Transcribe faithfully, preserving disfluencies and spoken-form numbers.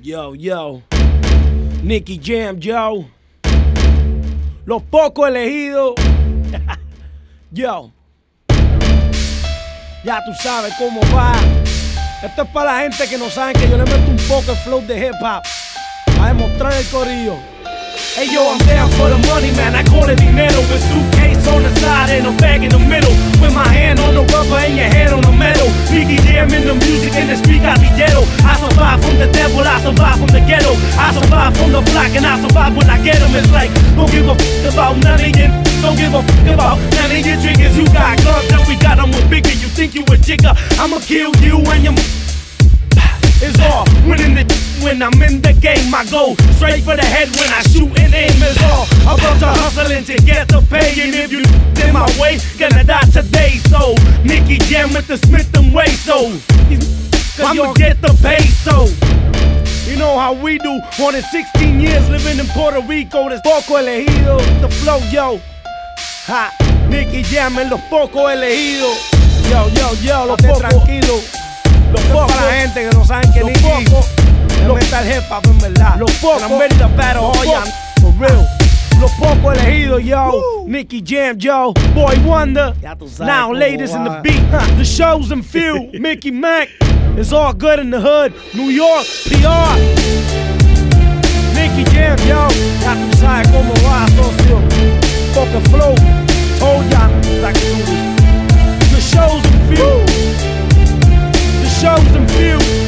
Yo, yo. Nicky Jam, yo. Los pocos elegidos. Yo. Ya tú sabes cómo va. Esto es para la gente que no saben que yo le meto un poco el flow de hip hop. A demostrar el corillo. Hey yo, I'm down for the money, man, I call it dinero. With suitcase on the side and a bag in the middle. With my hand on the rubber and your head on the metal. Nicky Jam in the music in the street gatillero. I survive from the devil, I survive from the ghetto. I survive from the block and I survive when I get them. It's like, don't give a f*** about none of you. Don't give a f*** about none of your triggers. You got guns and we got them with bigger. You think you a jigger, I'ma kill you and your it's all winning the when I'm in the game. I go straight for the head when I shoot and aim. It's all about the hustling to get the pay. And if you in my way, gonna die today. So Nicky Jam with the Smith and Way. So I'ma get the peso. You know how we do. More than sixteen years living in Puerto Rico. There's poco elegido. The flow, yo. Ha, Nicky Jam en los pocos elegidos. Yo, yo, yo, los pocos tranquilos. Los pocos para la gente que no saben que Nicky le meta el hip hop en verdad. Los pocos, I'm ready to battle all y'all, for real. Los pocos elegidos, yo. Woo. Nicky Jam, yo. Boy Wonder. Now latest in the beat. Huh. The chosen few. Mickey Mac. It's all good in the hood. New York, P R. Nicky Jam, yo. Ya tú sabes cómo va, socio. Poco flow. Told y'all I can do this. The chosen few. The chosen few.